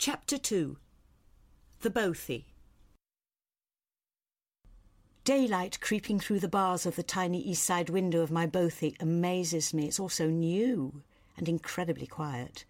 Chapter 2. The Bothy. Daylight creeping through the bars of the tiny east side window of my Bothy amazes me. It's also new and incredibly quiet.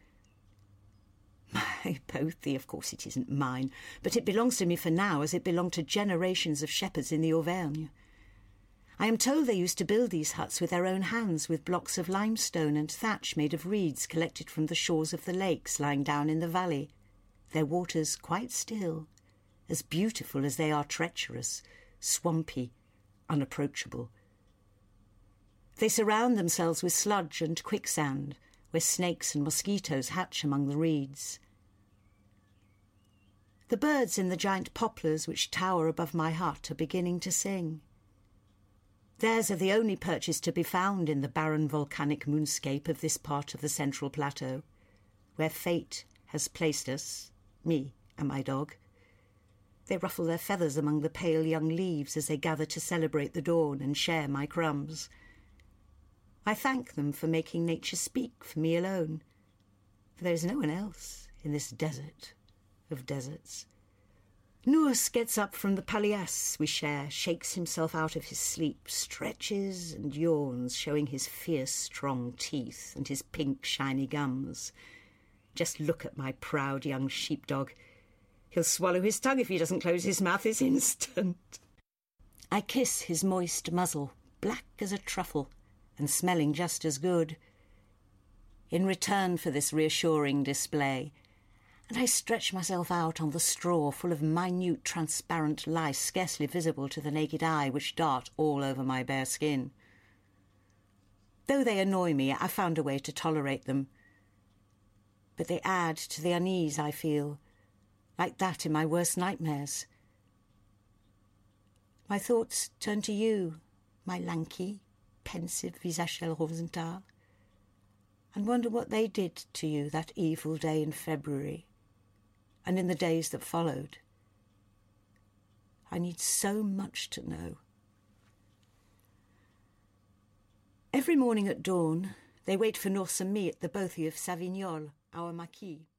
My Bothy, of course it isn't mine, but it belongs to me for now as it belonged to generations of shepherds in the Auvergne. I am told they used to build these huts with their own hands with blocks of limestone and thatch made of reeds collected from the shores of the lakes lying down in the valley, their waters quite still, as beautiful as they are treacherous, swampy, unapproachable. They surround themselves with sludge and quicksand, where snakes and mosquitoes hatch among the reeds. The birds in the giant poplars which tower above my hut are beginning to sing. Theirs are the only perches to be found in the barren volcanic moonscape of this part of the Central Plateau, where fate has placed us, me and my dog. They ruffle their feathers among the pale young leaves as they gather to celebrate the dawn and share my crumbs. I thank them for making nature speak for me alone, for there is no one else in this desert of deserts. Nours gets up from the palliasse we share, shakes himself out of his sleep, stretches and yawns, showing his fierce, strong teeth and his pink, shiny gums. Just look at my proud young sheepdog. He'll swallow his tongue if he doesn't close his mouth this instant. I kiss his moist muzzle, black as a truffle, and smelling just as good, in return for this reassuring display, and I stretch myself out on the straw full of minute transparent lice scarcely visible to the naked eye which dart all over my bare skin. Though they annoy me, I found a way to tolerate them, but they add to the unease I feel, like that in my worst nightmares. My thoughts turn to you, my lanky, pensive Visachel Rosenthal, and wonder what they did to you that evil day in February, and in the days that followed. I need so much to know. Every morning at dawn, they wait for Nours and me at the Bothy of Savignol, our maquis.